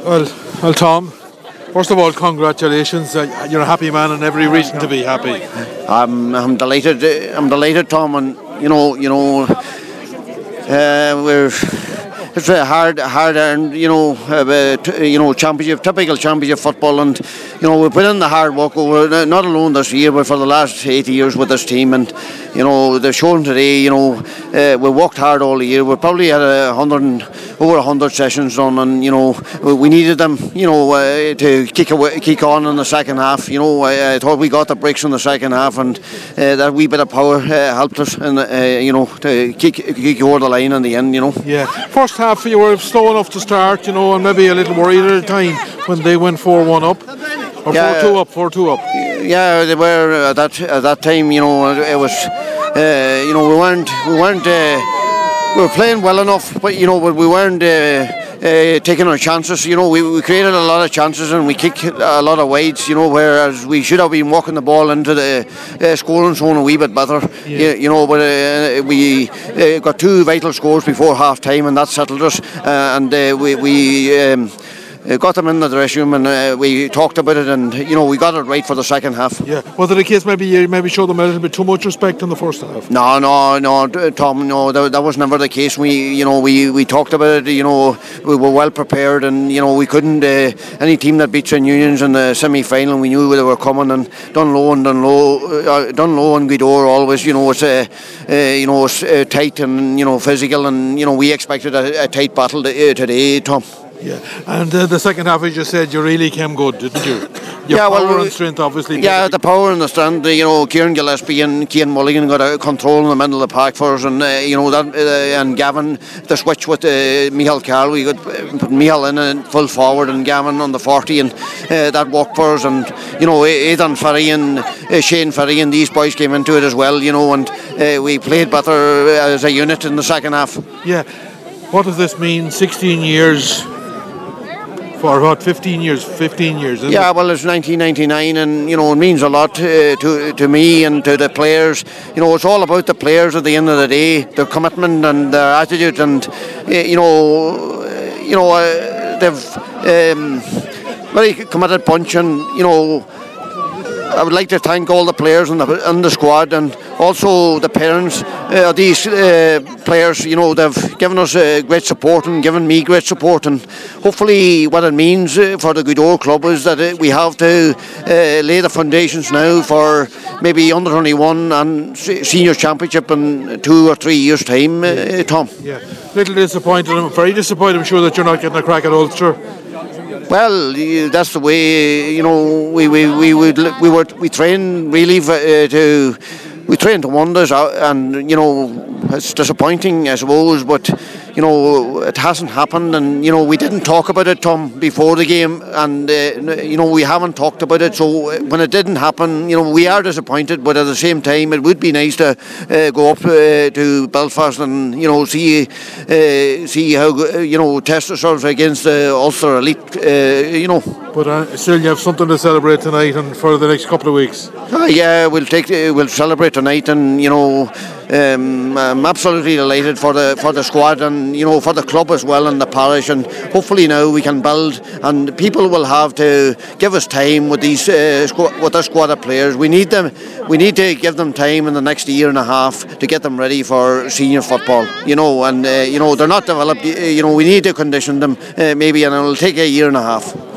Well, Tom. First of all, congratulations. You're a happy man, and every reason to be happy. I'm delighted. I'm delighted, Tom, and we're. It's a hard earned, championship, typical championship football, and we put in the hard work over not alone this year, but for the last 8 years with this team, and they've shown today. We worked hard all year. We probably had over 100 sessions done, and we needed them, to kick on in the second half. I thought we got the breaks in the second half, and that wee bit of power helped us, and to kick over the line in the end. Yeah. First half you were slow enough to start, and maybe a little worried at the time when they went 4-1 up or 4-2 up. Yeah, they were at that time. It was we were playing well enough, but but we weren't taking our chances. We created a lot of chances and we kicked a lot of wides. Whereas we should have been walking the ball into the scoring zone a wee bit better. Yeah. But we got two vital scores before half time, and that settled us. And we got them in the dressing room, and we talked about it, and we got it right for the second half. Yeah. Was it a case maybe you showed them a little bit too much respect in the first half? No, Tom. No, that was never the case. We talked about it. We were well prepared, and we couldn't. Any team that beat St Unions in the semi-final, we knew they were coming. And Dunlow and Gweedore always. It's tight and physical, and we expected a tight battle today, Tom. Yeah, and the second half, as you said, you really came good, didn't you? Power and strength, obviously. Yeah, the power and the strength. Kieran Gillespie and Cian Mulligan got a control in the middle of the park for us, and and Gavin, the switch with Michael Carroll, we got Michael in full forward and Gavin on the 40, and that worked for us. And Aidan Ferry and Shane Ferry and these boys came into it as well. And we played better as a unit in the second half. Yeah, what does this mean? 16 years. For what, 15 years? 15 years, isn't it? Well, it's 1999, and it means a lot to me and to the players. It's all about the players at the end of the day, their commitment and their attitude, and they've very committed bunch, and I would like to thank all the players in the squad, and also the parents of these players. They've given us great support and given me great support, and hopefully what it means for the Gweedore club is that we have to lay the foundations now for maybe under 21 and senior championship in 2 or 3 years' time, Tom. Yeah, little disappointed. I'm very disappointed. I'm sure that you're not getting a crack at Ulster. Well, that's the way. We train really we train to wonders, and it's disappointing, I suppose, but it hasn't happened, and we didn't talk about it, Tom, before the game, and we haven't talked about it. So when it didn't happen, we are disappointed, but at the same time, it would be nice to go up to Belfast and see how test ourselves against the Ulster elite. But still, you have something to celebrate tonight and for the next couple of weeks. Yeah, we'll celebrate tonight, and I'm absolutely delighted for the squad, and for the club as well, and the parish, and hopefully now we can build, and people will have to give us time with these with this squad of players. We need them. We need to give them time in the next year and a half to get them ready for senior football. And they're not developed. We need to condition them maybe, and it'll take a year and a half.